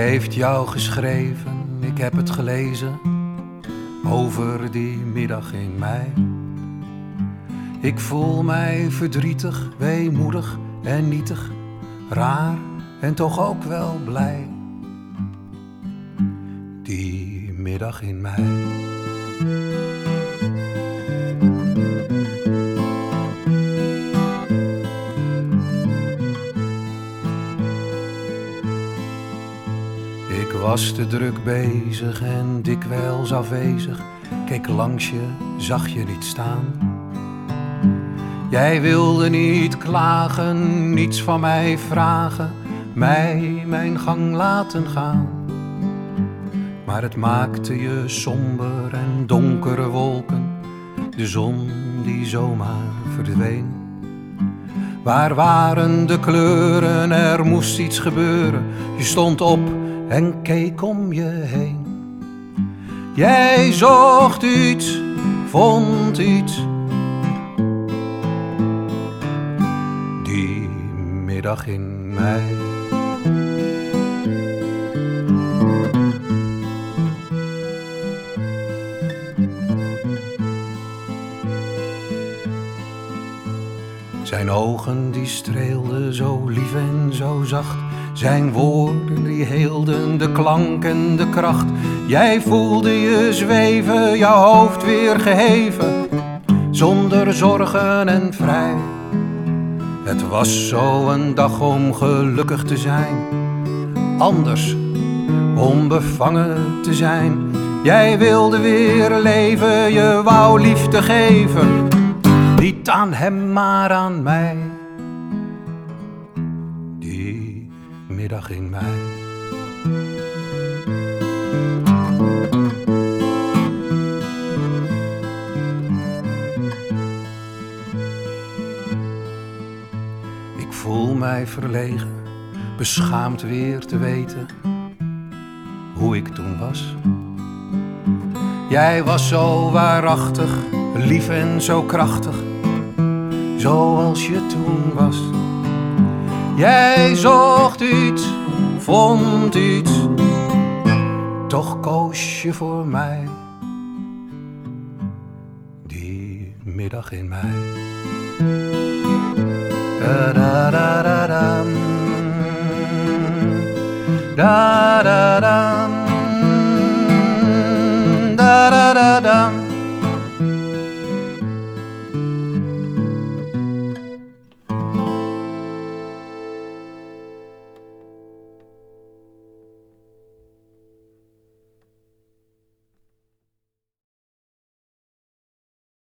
heeft jou geschreven, ik heb het gelezen, over die middag in mei. Ik voel mij verdrietig, weemoedig en nietig, raar en toch ook wel blij. Die middag in mei. Ik was te druk bezig en dikwijls afwezig, keek langs je, zag je niet staan. Jij wilde niet klagen, niets van mij vragen, mij mijn gang laten gaan. Maar het maakte je somber en donkere wolken, de zon die zomaar verdween. Waar waren de kleuren, er moest iets gebeuren, je stond op en keek om je heen. Jij zocht iets, vond iets. Die middag in mei. Zijn ogen die streelden zo lief en zo zacht, zijn woorden die heelden de klank en de kracht. Jij voelde je zweven, jouw hoofd weer geheven, zonder zorgen en vrij. Het was zo een dag om gelukkig te zijn, anders, onbevangen te zijn. Jij wilde weer leven, je wou liefde geven, niet aan hem maar aan mij. Die middag in mei. Ik voel mij verlegen, beschaamd weer te weten hoe ik toen was. Jij was zo waarachtig, lief en zo krachtig, zoals je toen was. Jij zocht iets, vond iets, toch koos je voor mij. Die middag in mei. Da da da da da, da da da.